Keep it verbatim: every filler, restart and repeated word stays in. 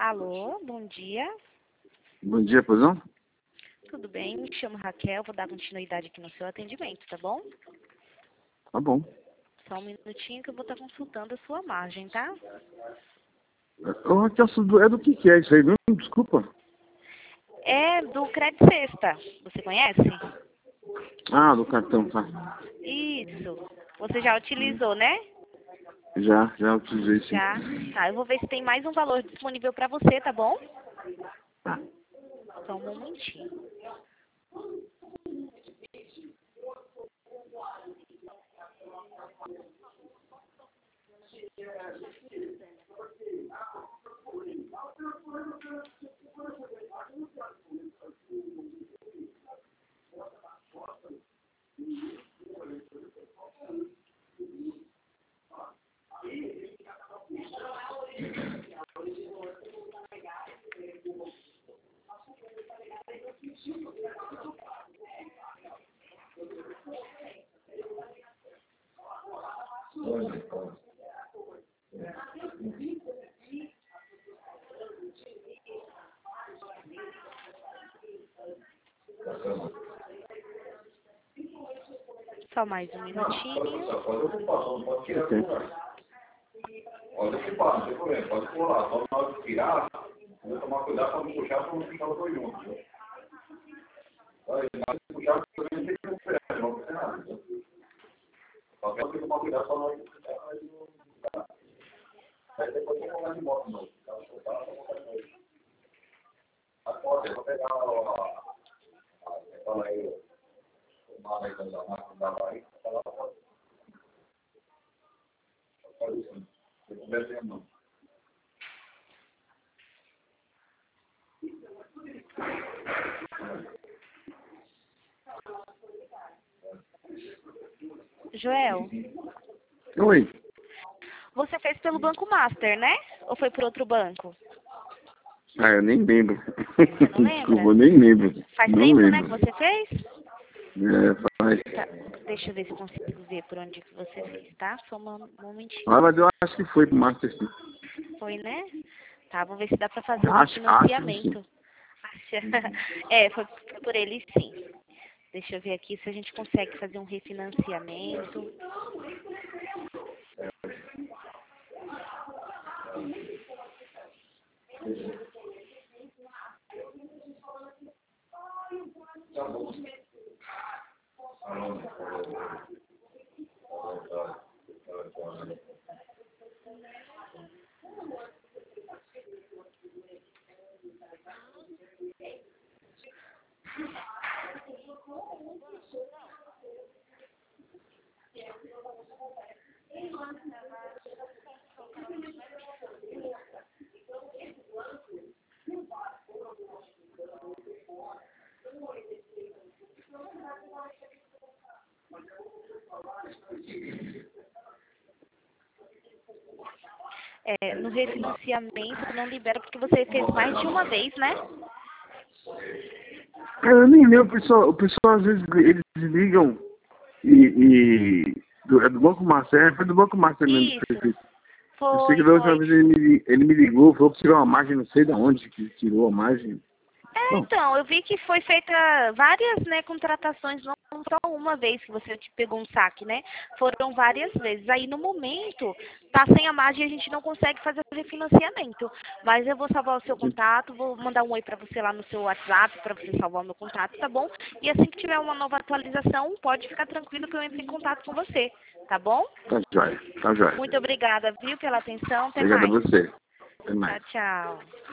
Alô, bom dia. Bom dia, pois não? Tudo bem? Me chamo Raquel, vou dar continuidade aqui no seu atendimento, tá bom? Tá bom. Só um minutinho que eu vou estar consultando a sua margem, tá? Ô, Raquel, é do que que é isso aí, viu? Desculpa. É do Crédito Sexta. Você conhece? Ah, do cartão, tá. Isso. Você já utilizou, né? Já, já utilizei sim. Já? Tá, eu vou ver se tem mais um valor disponível pra você, tá bom? Tá. Só um momentinho. Só mais um minutinho. Ok. Pode se passa, não tem problema, pode pular. Só na hora de tirar, vou tomar cuidado para não puxar para não ficar os dois juntos. Olha, na hora de puxar, também não tem que recuperar, não vai acontecer nada. Só tem que tomar cuidado para não puxar. Aí depois tem que colocar de moto de novo. Agora, eu vou pegar a. Fala aí, o mar aí da máquina da Bahia, falar para. Pode sim. Se tiver tempo, não. Joel, Oi. você fez pelo Banco Master, né? Ou foi por outro banco? Ah, eu nem lembro. Não lembra? Desculpa, eu nem lembro. Faz não tempo, lembro. né, que você fez? É, faz. Tá, deixa eu ver se eu consigo ver por onde que você fez, tá? Só um momentinho. Ah, mas eu acho que foi pro Master sim. Foi, né? Tá, vamos ver se dá pra fazer um Acho, refinanciamento. acho que Acha? É, foi por ele sim. Deixa eu ver aqui se a gente consegue fazer um refinanciamento. É, no refinanciamento não libera porque você fez mais de uma vez, né? Cara, eu nem lembro, o pessoal, o pessoal às vezes eles ligam e, e do, é do Banco Master, é, foi do Banco Master mesmo que Isso. fez. Eu sei Foi, que da última foi. vez ele me, ele me ligou, falou que tirou uma margem, não sei de onde que tirou a margem. É, Bom, então, eu vi que foi feita várias, né, contratações, não só uma vez que você te pegou um saque, né? Foram várias vezes. Aí, no momento, tá sem a margem e a gente não consegue fazer o refinanciamento. Mas eu vou salvar o seu contato, vou mandar um oi pra você lá no seu WhatsApp, pra você salvar o meu contato, tá bom? E assim que tiver uma nova atualização, pode ficar tranquilo que eu entro em contato com você, tá bom? tá jóia, tá jóia. Muito obrigada, viu, pela atenção. Até Obrigado a mais. você. Até mais. Tchau, tchau.